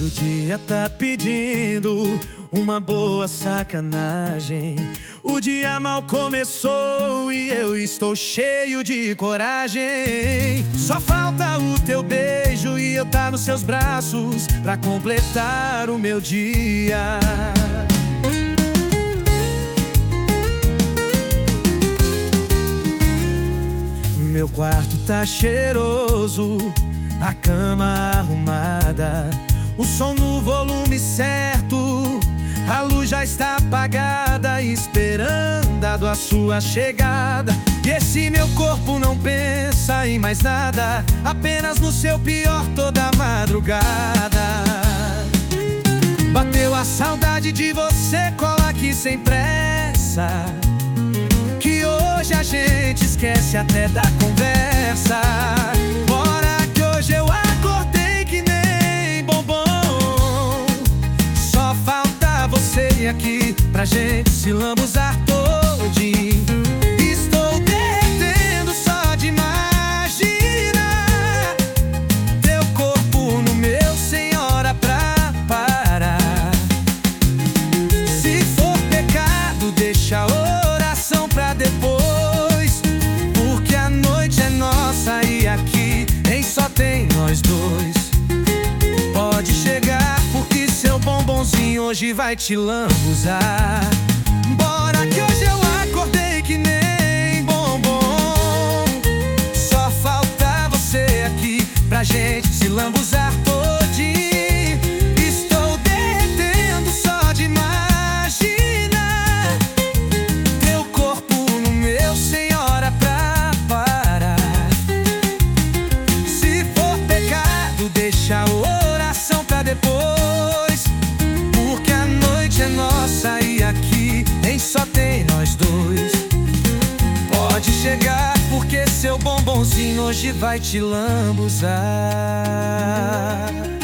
o dia tá pedindo uma boa sacanagem. O dia mal começou e eu estou cheio de coragem. Só falta o teu beijo e eu tá nos seus braços pra completar o meu dia. Meu quarto tá cheiroso, a cama arrumada, o som no volume certo, a luz já está apagada, esperando a sua chegada. E esse meu corpo não pensa em mais nada, apenas no seu pior toda madrugada. Bateu a saudade de você, cola aqui sem pressa, que hoje a gente esquece até da conversa. Bora que hoje eu acordei que nem bombom. Só falta você aqui pra gente se lambuzar todinho. Estou derretendo só de imaginar teu corpo no meu sem hora pra parar. Se for pecado, deixa a oração pra depois, porque a noite é nossa e aqui em só tem nós dois. Pode chegar, porque seu bombonzinho hoje vai te lambuzar. Bora que hoje eu acordei que nem bombom. Só falta você aqui pra gente se lambuzar todinho. Estou derretendo só de imaginar teu corpo no meu sem hora pra parar. Se for pecado, deixa a oração pra depois, porque a noite é nossa e aqui em só tem nós dois. Pode chegar, porque seu bombonzinho hoje vai te lambuzar.